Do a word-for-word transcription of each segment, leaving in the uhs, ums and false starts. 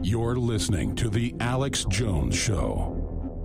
You're listening to The Alex Jones Show.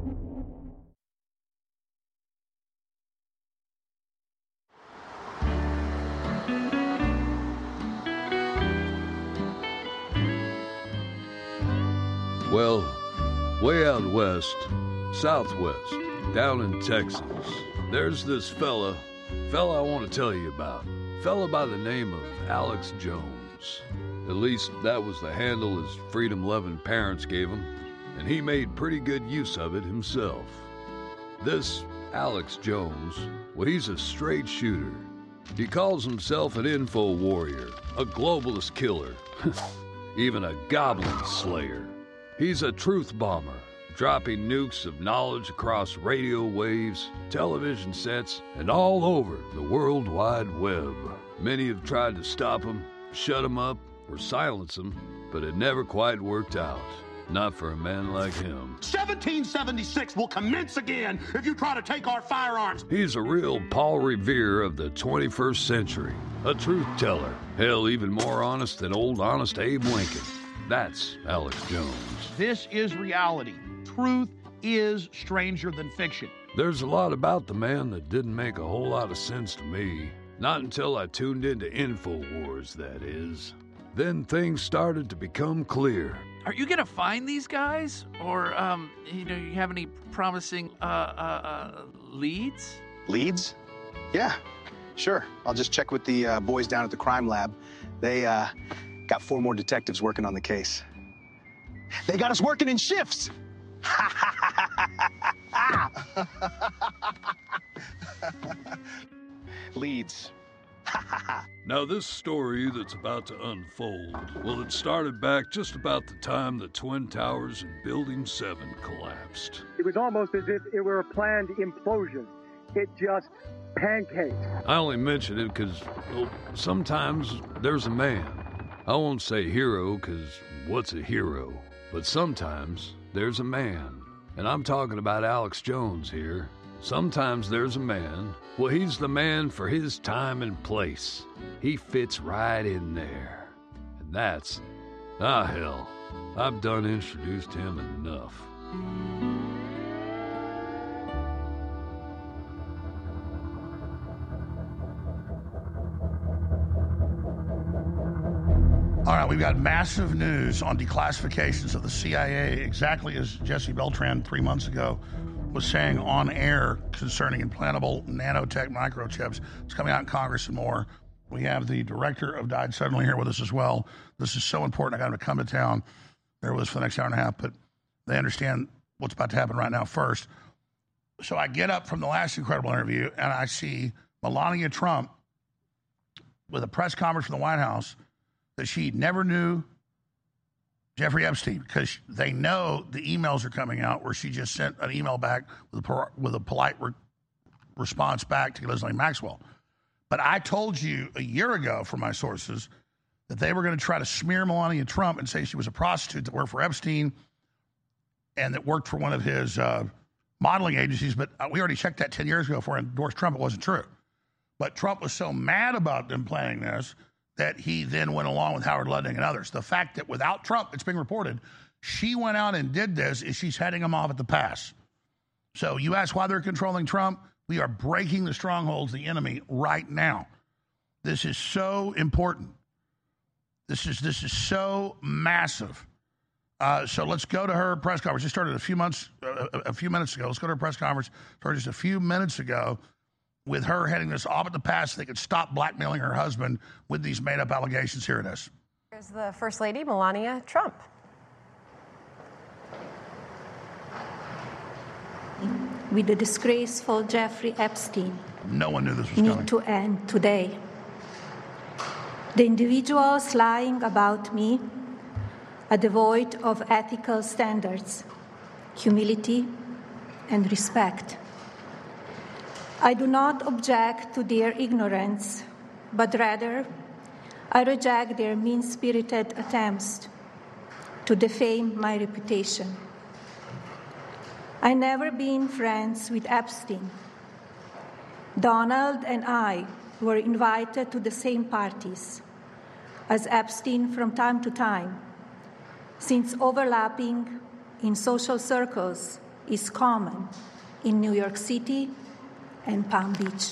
Well, way out west, southwest, down in Texas, there's this fella, fella I want to tell you about. Fella by the name of Alex Jones. At least that was the handle his freedom-loving parents gave him, and he made pretty good use of it himself. This Alex Jones, well, he's a straight shooter. He calls himself an info warrior, a globalist killer, even a goblin slayer. He's a truth bomber, dropping nukes of knowledge across radio waves, television sets, and all over the World Wide Web. Many have tried to stop him, shut him up, or silence him, but it never quite worked out. Not for a man like him. seventeen seventy-six will commence again if you try to take our firearms. He's a real Paul Revere of the twenty-first century. A truth teller. Hell, even more honest than old honest Abe Lincoln. That's Alex Jones. This is reality. Truth is stranger than fiction. There's a lot about the man that didn't make a whole lot of sense to me. Not until I tuned into InfoWars, that is. Then things started to become clear. Are you going to find these guys? Or, um, you know, you have any promising, uh, uh, uh, leads? Leads? Yeah, sure. I'll just check with the uh, boys down at the crime lab. They, uh, got four more detectives working on the case. They got us working in shifts! Leads. Now, this story that's about to unfold, well, it started back just about the time the Twin Towers and Building seven collapsed. It was almost as if it were a planned implosion. It just pancaked. I only mention it because, well, sometimes there's a man. I won't say hero because what's a hero? But sometimes there's a man. And I'm talking about Alex Jones here. Sometimes there's a man. Well, he's the man for his time and place. He fits right in there. And that's, ah, hell, I've done introduced him enough. All right, we've got massive news on declassifications of the C I A, exactly as Jesse Beltran three months ago was saying on air concerning implantable nanotech microchips. It's coming out in Congress and more. We have the director of Died Suddenly here with us as well. This is so important. I got him to come to town. There was for the next hour and a half, but they understand what's about to happen right now first. So I get up from the last incredible interview, and I see Melania Trump with a press conference from the White House that she never knew Jeffrey Epstein, because they know the emails are coming out where she just sent an email back with a, with a polite re- response back to Ghislaine Maxwell. But I told you a year ago from my sources that they were going to try to smear Melania Trump and say she was a prostitute that worked for Epstein and that worked for one of his uh, modeling agencies. But we already checked that ten years ago before I endorsed Trump. It wasn't true. But Trump was so mad about them planning this that he then went along with Howard Lutnick and others. The fact that without Trump, it's being reported, she went out and did this is she's heading them off at the pass. So you ask why they're controlling Trump? We are breaking the strongholds of the enemy right now. This is so important. This is this is so massive. Uh, so let's go to her press conference. She started a few months, uh, a few minutes ago. Let's go to her press conference. Started just a few minutes ago, with her heading this off at the pass so they could stop blackmailing her husband with these made-up allegations. Here it is. Here's the First Lady, Melania Trump. With the disgraceful Jeffrey Epstein. No one knew this was need coming. to end today. The individuals lying about me are devoid of ethical standards, humility, and respect. I do not object to their ignorance, but rather I reject their mean-spirited attempts to defame my reputation. I never been friends with Epstein. Donald and I were invited to the same parties as Epstein from time to time, since overlapping in social circles is common in New York City and Palm Beach.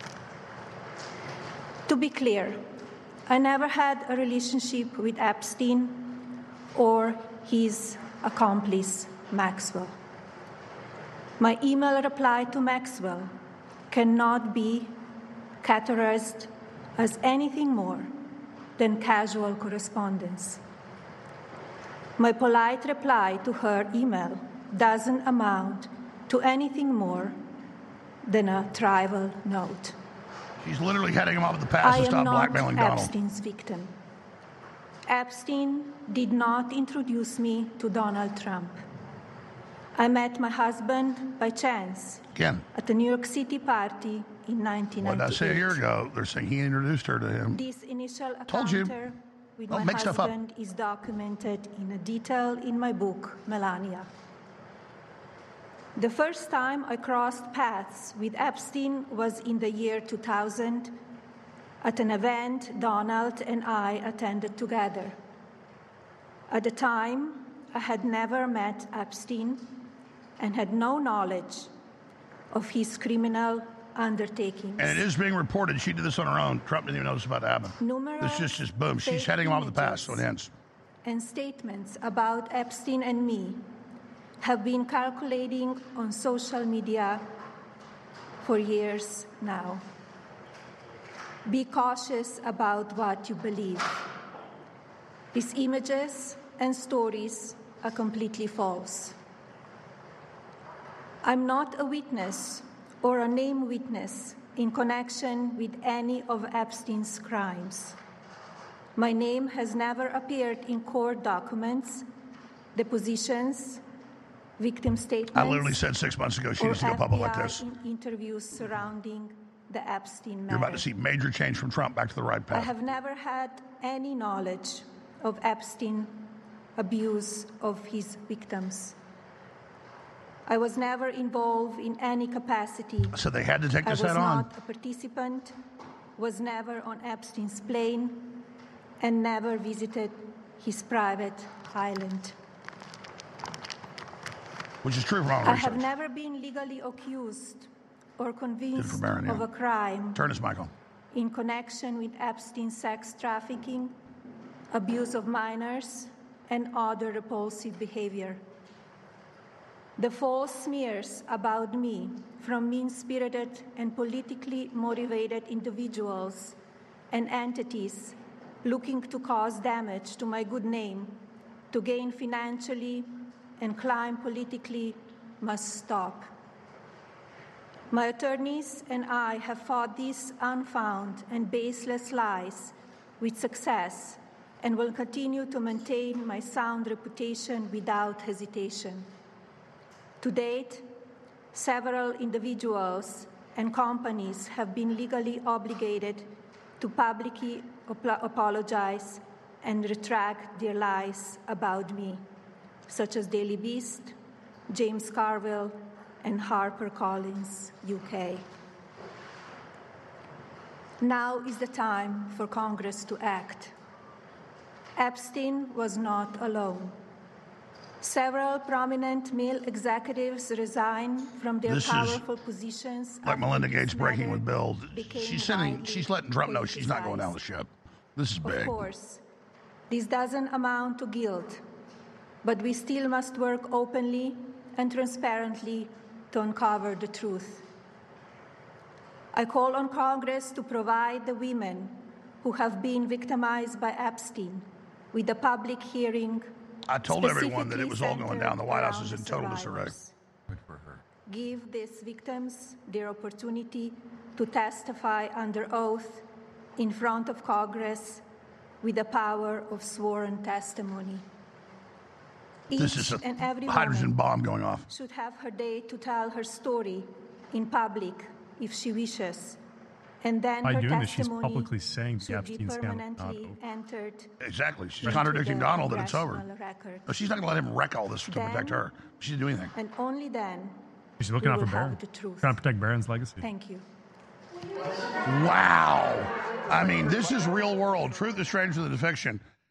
To be clear, I never had a relationship with Epstein or his accomplice, Maxwell. My email reply to Maxwell cannot be categorized as anything more than casual correspondence. My polite reply to her email doesn't amount to anything more than a trivial note. She's literally heading him off the path to stop blackmailing Donald. I am not Epstein's victim. Epstein did not introduce me to Donald Trump. I met my husband by chance Again, at a New York City party in nineteen ninety-eight. What did I say a year ago? They're saying he introduced her to him. This initial Told you. encounter with Don't my make stuff up. husband is documented in a detail in my book, Melania. The first time I crossed paths with Epstein was in the year two thousand at an event Donald and I attended together. At the time, I had never met Epstein and had no knowledge of his criminal undertakings. And it is being reported she did this on her own. Trump didn't even know this was about to happen. Numerous It's just, just boom. She's fake heading him off the path, images so it ends. and statements about Epstein and me have been circulating on social media for years now. Be cautious about what you believe. These images and stories are completely false. I'm not a witness or a named witness in connection with any of Epstein's crimes. My name has never appeared in court documents, depositions, victim statements. I literally said six months ago she needs to go public like this. In interviews surrounding the Epstein matter. You're about to see major change from Trump back to the right I path. have never had any knowledge of Epstein abuse of his victims. I was never involved in any capacity. So they had to take this I was head on. not a participant, was never on Epstein's plane, and never visited his private island. Which is true from all I research. have never been legally accused or convinced for Barron, of yeah. a crime Turn his mic on. in connection with Epstein's sex trafficking, abuse of minors, and other repulsive behavior. The false smears about me from mean-spirited and politically motivated individuals and entities looking to cause damage to my good name, to gain financially and climb politically, must stop. My attorneys and I have fought these unfounded and baseless lies with success and will continue to maintain my sound reputation without hesitation. To date, several individuals and companies have been legally obligated to publicly ap- apologize and retract their lies about me, such as Daily Beast, James Carville, and HarperCollins U K. Now is the time for Congress to act. Epstein was not alone. Several prominent male executives resigned from their This is powerful positions. Like after Melinda this Gates breaking matter with Bill. became She's sending, widely she's letting Trump know she's not going down the politicized. ship. This is Of big. course, this doesn't amount to guilt, but we still must work openly and transparently to uncover the truth. I call on Congress to provide the women who have been victimized by Epstein with a public hearing. I told everyone that it specifically was all going down. The White House is in centered total around disarray. survivors. Give these victims their opportunity to testify under oath in front of Congress with the power of sworn testimony. This Each is a and every hydrogen woman bomb going off. should have her day to tell her story in public if she wishes. And then By her doing this, she's testimony publicly saying the should be Epstein scandal is not permanently over. entered Exactly. She's into contradicting the Donald that it's over. congressional record. No, she's not going to let him wreck all this to Then- protect her. She didn't do anything. And only then She's looking we out for will have Barron. the truth. Trying to protect Barron's legacy. Thank you. Wow. I mean, this is real world. Truth is stranger than the fiction.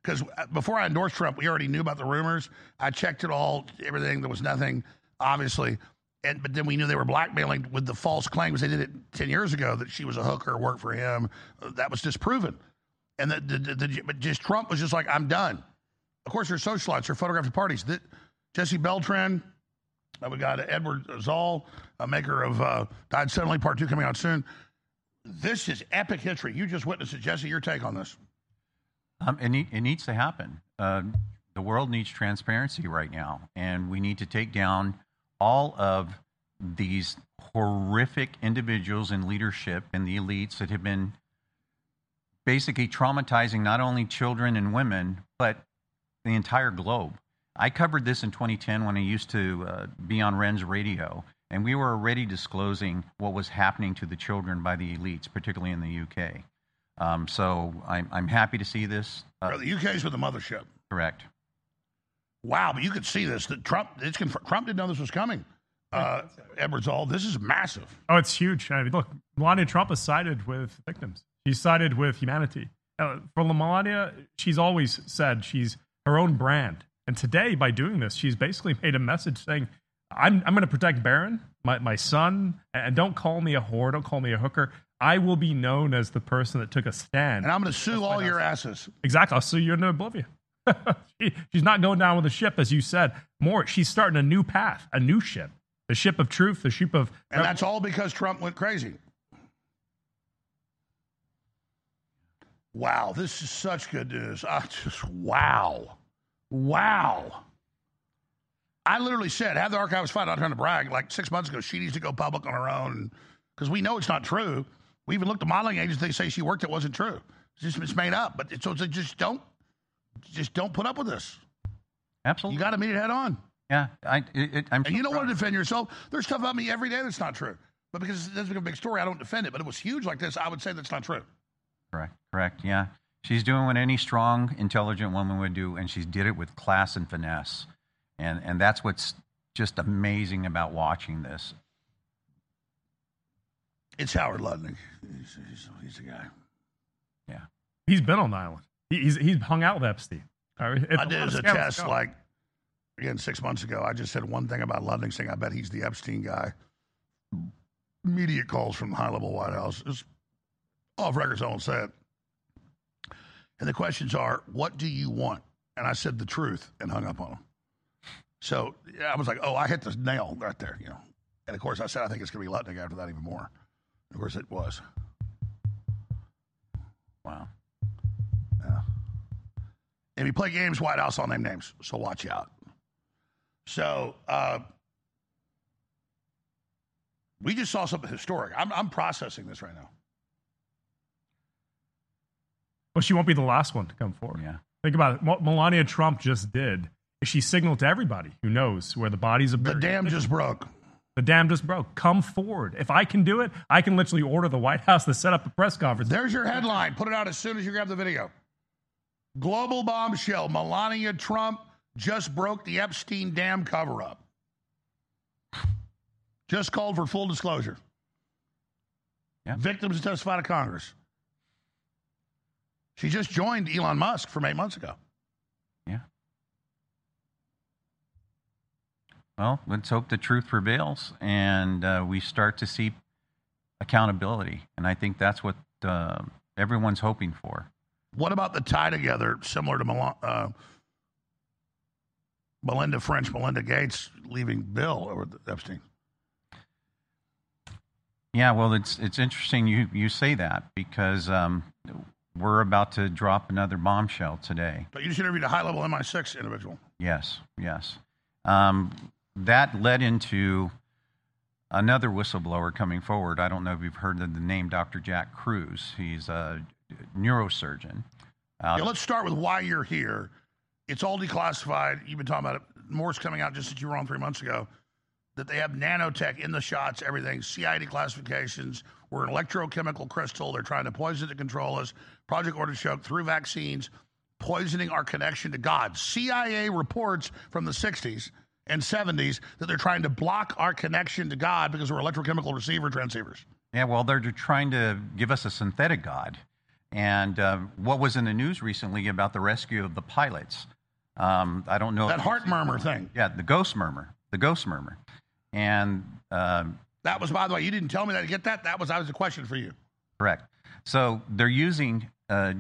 because before I endorsed Trump, we already knew about the rumors. I checked it all, everything. There was nothing, obviously. And but then we knew they were blackmailing with the false claims. They did it ten years ago that she was a hooker, worked for him. That was disproven. And the, the, the, the, but just Trump was just like, I'm done. Of course, they're socialites. They're photographic parties. The, Jesse Beltran, uh, we got Edward Zoll, a maker of uh, Died Suddenly, Part two coming out soon. This is epic history. You just witnessed it. Jesse, your take on this. Um, it, need, it needs to happen. Uh, the world needs transparency right now, and we need to take down all of these horrific individuals in leadership and the elites that have been basically traumatizing not only children and women, but the entire globe. I covered this in twenty ten when I used to uh, be on Ren's radio, and we were already disclosing what was happening to the children by the elites, particularly in the U K. Um, so I'm, I'm happy to see this. Uh, the U K's with the mothership. Correct. Wow, but you could see this. That Trump, it's conf- Trump didn't know this was coming. Uh, Edward Zoll, this is massive. Oh, it's huge. I mean, look, Melania Trump has sided with victims. She's sided with humanity. Uh, for Melania, she's always said she's her own brand. And today, by doing this, she's basically made a message saying, I'm, I'm going to protect Barron, my, my son, and don't call me a whore, don't call me a hooker. I will be known as the person that took a stand. And I'm going to sue all your asses. Exactly. I'll sue you into oblivion. she, she's not going down with the ship, as you said. More, she's starting a new path, a new ship. The ship of truth, the ship of... And that's all because Trump went crazy. Wow, this is such good news. I just, wow. Wow. I literally said, have the archives find out, trying to brag, like six months ago, she needs to go public on her own, because we know it's not true. We even looked at modeling agents, they say she worked, it wasn't true. It's just it's made up. But it's, so it's like, just don't, just don't put up with this. Absolutely. You got to meet it head on. Yeah, I, it, it, I'm and so you don't proud. want to defend yourself. There's stuff about me every day that's not true. But because it doesn't become a big story, I don't defend it. But it was huge like this, I would say that's not true. Correct, correct, yeah. She's doing what any strong, intelligent woman would do, and she did it with class and finesse. And and that's what's just amazing about watching this. It's Howard Lutnick. He's, he's, he's the guy. Yeah. He's been on the island. He, he's, he's hung out with Epstein. I did as a test, like, again, six months ago. I just said one thing about Lutnick, saying I bet he's the Epstein guy. Immediate calls from the high-level White House. It's off record, so I won't say it. And the questions are, what do you want? And I said the truth and hung up on him. So I was like, oh, I hit the nail right there, you know. And, of course, I said I think it's going to be Lutnick after that even more. And of course, it was. Wow. Yeah. If you play games, White House, I'll name names. So watch out. So uh, we just saw something historic. I'm, I'm processing this right now. Well, she won't be the last one to come forward. Yeah. Think about it. What Melania Trump just did is she signaled to everybody who knows where the bodies are buried. The dam just broke. The dam just broke. Come forward. If I can do it, I can literally order the White House to set up a press conference. There's your headline. Put it out as soon as you grab the video. Global bombshell. Melania Trump just broke the Epstein dam cover-up. Just called for full disclosure. Yeah. Victims to testify to Congress. She just joined Elon Musk from eight months ago. Yeah. Well, let's hope the truth prevails and uh, we start to see accountability. And I think that's what uh, everyone's hoping for. What about the tie together, similar to Mel- uh, Melinda French, Melinda Gates leaving Bill over Epstein? Yeah, well, it's it's interesting you, you say that because um, we're about to drop another bombshell today. But you just interviewed a high-level M I six individual. Yes, yes. Um, that led into another whistleblower coming forward. I don't know if you've heard of the name Doctor Jack Cruz. He's a neurosurgeon. Uh, yeah, let's start with why you're here. It's all declassified. You've been talking about it. More's coming out just as you were on three months ago. That they have nanotech in the shots, everything, C I A declassifications. We're an electrochemical crystal. They're trying to poison to control us. Project Artichoke through vaccines, poisoning our connection to God. C I A reports from the sixties and seventies that they're trying to block our connection to God because we're electrochemical receiver transceivers. Yeah, well, they're trying to give us a synthetic God. And uh, what was in the news recently about the rescue of the pilots? Um, I don't know. That heart murmur thing. Yeah, the ghost murmur. The ghost murmur. And um, that was, by the way, you didn't tell me that to get that. That was, that was a question for you. Correct. So they're using uh,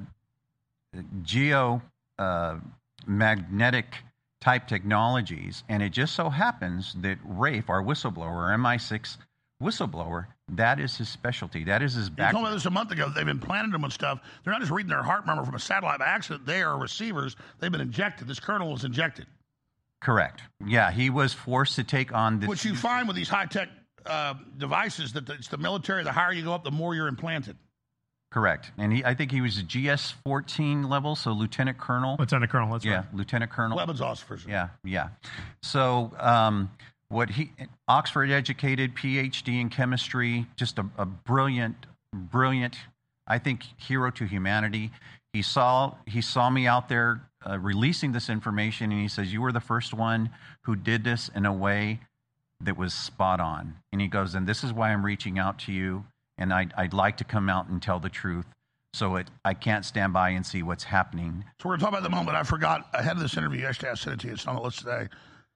geo uh, magnetic type technologies, and it just so happens that Rafe, our whistleblower, our M I six whistleblower, that is his specialty. That is his background. You told me this a month ago. They've implanted them with stuff. They're not just reading their heart murmur from a satellite by accident. They are receivers. They've been injected. This colonel was injected. Correct. Yeah, he was forced to take on this. Which you find with these high-tech uh, devices, that it's the military, the higher you go up, the more you're implanted. Correct. And he, I think he was a G S fourteen level, so Lieutenant Colonel. Lieutenant Colonel, that's yeah, right. Yeah, Lieutenant Colonel. Weapons officer. Yeah, yeah. So um, what he, Oxford-educated, P H D in chemistry, just a, a brilliant, brilliant, I think, hero to humanity. He saw, he saw me out there uh, releasing this information, and he says, you were the first one who did this in a way that was spot on. And he goes, and this is why I'm reaching out to you. And I'd, I'd like to come out and tell the truth, so it, I can't stand by and see what's happening. So we're going to talk about the moment. I forgot, ahead of this interview yesterday, I sent it to you. It's on the list today.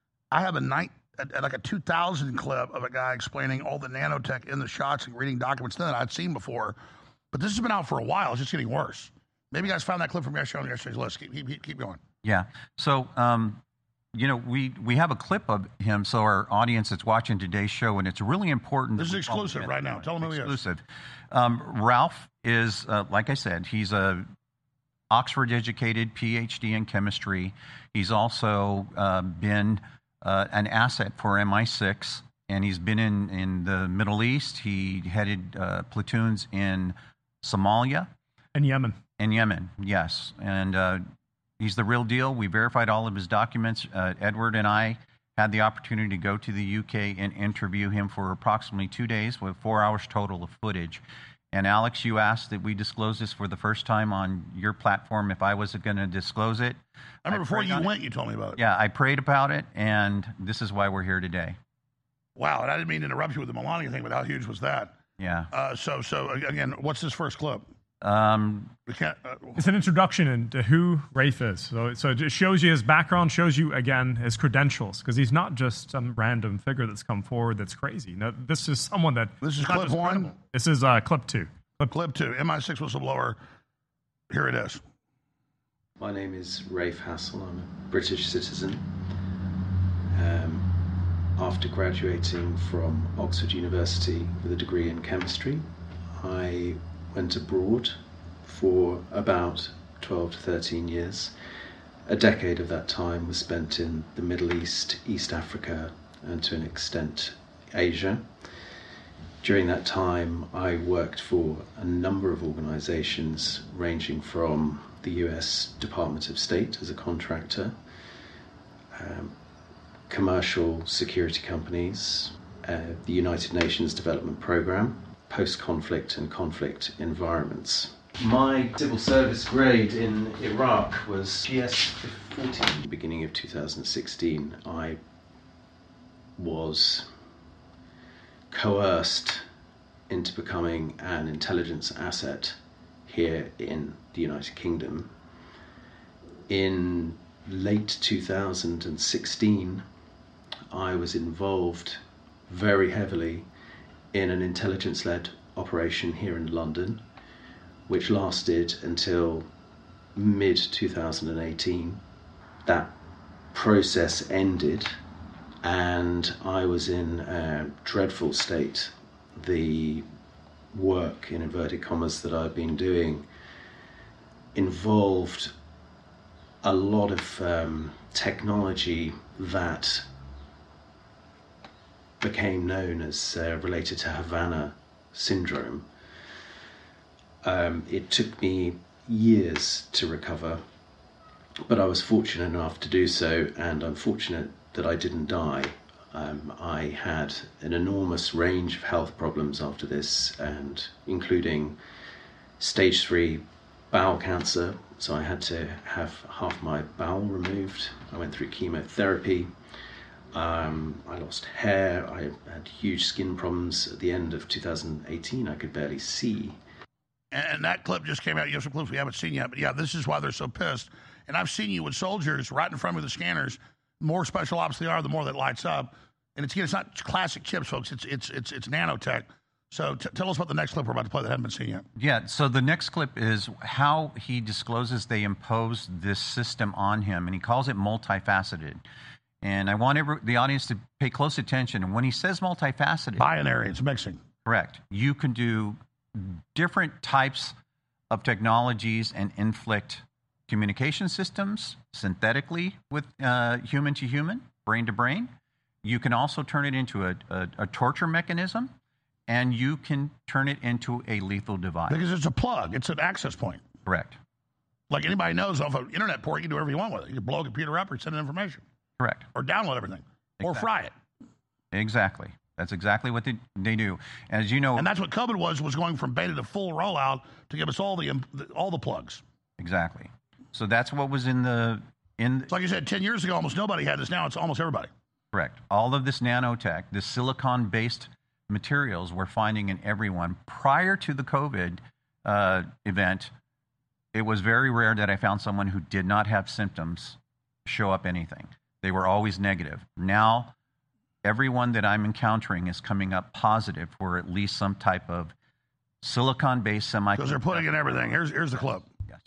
I have a night, like a two thousand clip of a guy explaining all the nanotech in the shots and reading documents that I'd seen before. But this has been out for a while. It's just getting worse. Maybe you guys found that clip from yesterday on yesterday's list. Keep, keep, keep going. Yeah. So, um, you know, we, we have a clip of him, so our audience that's watching today's show, and it's really important. This is exclusive right now. Tell them who he is. Exclusive. Um, Ralph is, uh, like I said, he's a Oxford-educated, P H D in chemistry. He's also uh, been uh, an asset for M I six, and he's been in, in the Middle East. He headed uh, platoons in Somalia. And Yemen. In Yemen, yes. And uh, he's the real deal. We verified all of his documents. Uh, Edward and I had the opportunity to go to the U K and interview him for approximately two days with four hours total of footage. And Alex, you asked that we disclose this for the first time on your platform if I was going to disclose it. I remember I before you went, it. you told me about it. Yeah, I prayed about it, and this is why we're here today. Wow, and I didn't mean to interrupt you with the Melania thing, but how huge was that? Yeah. Uh, so, so again, what's this first clip? Um, we can't. Uh, it's an introduction into who Rafe is. So, so it shows you his background, shows you again his credentials, because he's not just some random figure that's come forward that's crazy. No, this is someone that. This is clip one. Credible. This is uh, clip two. Clip, clip two. M I six whistleblower. Here it is. My name is Rafe Hassel. I'm a British citizen. Um, after graduating from Oxford University with a degree in chemistry, I went abroad for about twelve to thirteen years. A decade of that time was spent in the Middle East, East Africa, and to an extent Asia. During that time, I worked for a number of organizations ranging from the U S Department of State as a contractor, um, commercial security companies, uh, the United Nations Development Programme, post-conflict and conflict environments. My civil service grade in Iraq was G S fourteen. Beginning of two thousand sixteen, I was coerced into becoming an intelligence asset here in the United Kingdom. In late two thousand sixteen, I was involved very heavily in an intelligence-led operation here in London, which lasted until mid two thousand eighteen. That process ended, and I was in a dreadful state. The work, in inverted commas, that I've been doing involved a lot of um, technology that became known as uh, related to Havana syndrome. Um, it took me years to recover, but I was fortunate enough to do so, and I'm fortunate that I didn't die. Um, I had an enormous range of health problems after this, and including stage three bowel cancer, so I had to have half my bowel removed. I went through chemotherapy. Um, I lost hair. I had huge skin problems at the end of two thousand eighteen. I could barely see. And that clip just came out. You have some clips we haven't seen yet. But, yeah, this is why they're so pissed. And I've seen you with soldiers right in front of the scanners. The more special ops they are, the more that lights up. And it's, it's not classic chips, folks. It's it's it's it's nanotech. So t- tell us about the next clip we're about to play that haven't been seen yet. Yeah, so the next clip is how he discloses they impose this system on him, and he calls it multifaceted. And I want every, the audience to pay close attention. And when he says multifaceted... Binary, it's mixing. Correct. You can do different types of technologies and inflict communication systems synthetically with uh, human to human, brain to brain. You can also turn it into a, a, a torture mechanism, and you can turn it into a lethal device. Because it's a plug. It's an access point. Correct. Like anybody knows, off an internet port, you can do whatever you want with it. You can blow a computer up or send it information. Correct. Or download everything. Exactly. Or fry it. Exactly. That's exactly what they, they do. As you know... And that's what COVID was, was going from beta to full rollout to give us all the all the plugs. Exactly. So that's what was in the... in. It's like you said, ten years ago, almost nobody had this. Now it's almost everybody. Correct. All of this nanotech, this silicon-based materials we're finding in everyone. Prior to the COVID uh, event, it was very rare that I found someone who did not have symptoms show up anything. They were always negative. Now, everyone that I'm encountering is coming up positive for at least some type of silicon-based semiconductor. Because they're putting in everything. Here's, here's the clip. Yes.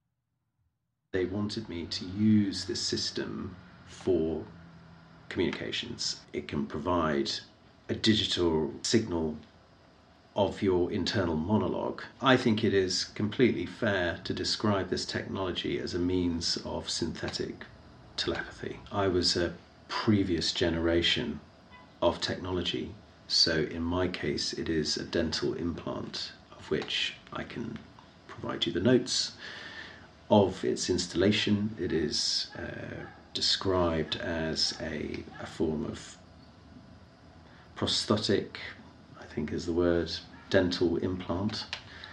They wanted me to use this system for communications. It can provide a digital signal of your internal monologue. I think it is completely fair to describe this technology as a means of synthetic telepathy. I was a previous generation of technology, so in my case it is a dental implant of which I can provide you the notes of its installation. It is uh, described as a, a form of prosthetic, I think is the word, dental implant,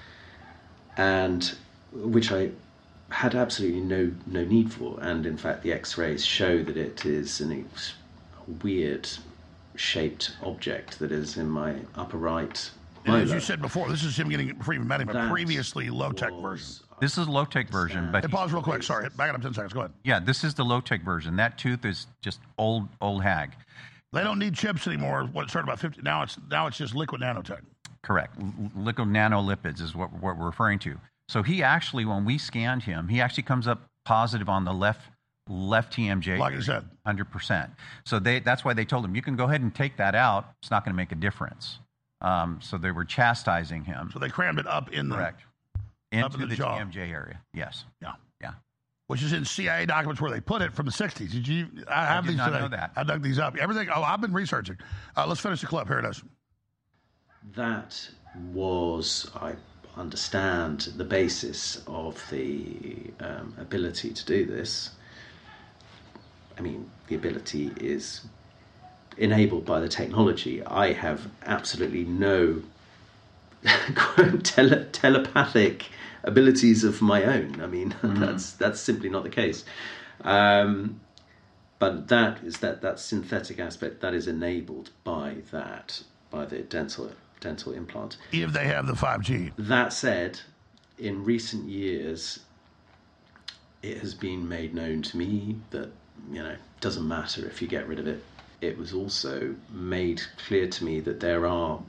and which I had absolutely no no need for. And in fact, the X-rays show that it is an ex- weird shaped object that is in my upper right. And as you said before, this is him getting before you met him, a That previously low-tech version. This is a low-tech version, but Hey, pause real quick. Sorry, back it up ten seconds. Go ahead. yeah, this is the low-tech version. That tooth is just old old hag. They don't need chips anymore. What it started about fifty. Now it's now it's just liquid nanotech. Correct. L- liquid nanolipids is what, what we're referring to. So he actually, when we scanned him, he actually comes up positive on the left left T M J. Like you said. one hundred percent. So they that's why they told him, you can go ahead and take that out. It's not going to make a difference. Um, so they were chastising him. So they crammed it up in the Correct. up Into in the, the, jaw. T M J area. Yes. Yeah. Yeah. Which is in C I A documents where they put it from the sixties. Did you? I have did these not today. know that. I dug these up. Everything. Oh, I've been researching. Uh, let's finish the clip. Here it is. That was, I understand, the basis of the um, ability to do this. I mean, the ability is enabled by the technology. I have absolutely no tele- telepathic abilities of my own. I mean, mm-hmm. that's that's simply not the case. Um, but that is that that synthetic aspect that is enabled by that by the dental dental implant. If they have the five G. That said, in recent years, it has been made known to me that, you know, it doesn't matter if you get rid of it. It was also made clear to me that there are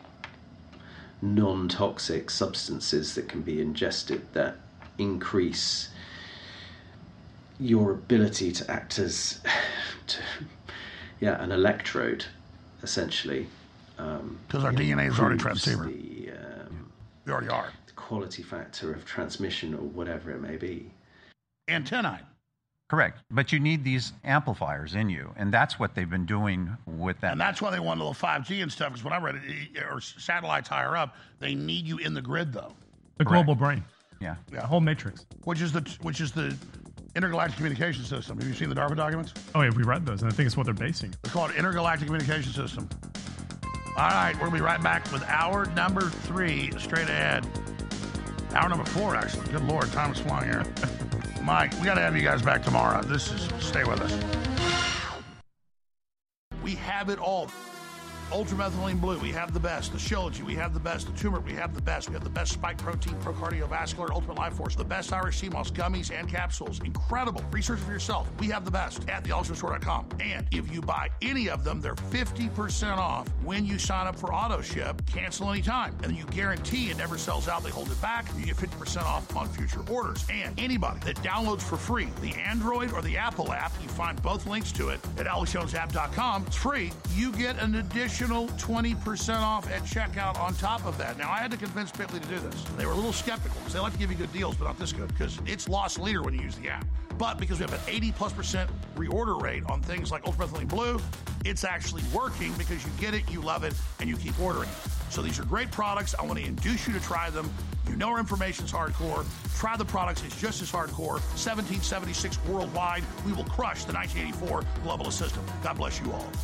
non-toxic substances that can be ingested that increase your ability to act as to, yeah, an electrode, essentially. Because um, our D N A is already transceiver. The, um, we already are. The quality factor of transmission or whatever it may be. Antennae. Correct. But you need these amplifiers in you, and that's what they've been doing with that. And that's why they want a little five G and stuff, because when I read it, or satellites higher up, they need you in the grid, though. The Correct. global brain. Yeah. Yeah. The whole matrix. Which is the which is the intergalactic communication system. Have you seen the DARPA documents? Oh, yeah, we read those, and I think it's what they're basing. It's called intergalactic communication system. All right, we're going to be right back with hour number three, straight ahead. Hour number four, actually. Good Lord, time is flying here. Mike, we got to have you guys back tomorrow. This is, stay with us. We have it all. Ultramethylene Blue, we have the best. The Shilajit, we have the best. The Turmeric, we have the best. We have the best Spike Protein, Pro Cardiovascular, Ultimate Life Force, the best Irish Sea Moss gummies and capsules. Incredible. Research it for yourself. We have the best at the ultimate store dot com. And if you buy any of them, they're fifty percent off when you sign up for auto ship. Cancel anytime. And then you guarantee it never sells out. They hold it back. You get fifty percent off on future orders. And anybody that downloads for free the Android or the Apple app, you find both links to it at alex jones app dot com. It's free. You get an additional twenty percent off at checkout on top of that. Now, I had to convince Bitly to do this. They were a little skeptical because they like to give you good deals, but not this good because it's lost leader when you use the app. But because we have an eighty plus percent reorder rate on things like Ultramethylene Blue, it's actually working because you get it, you love it, and you keep ordering. So these are great products. I want to induce you to try them. You know our information's hardcore. Try the products. It's just as hardcore. seventeen seventy-six worldwide. We will crush the nineteen eighty-four globalist system. God bless you all.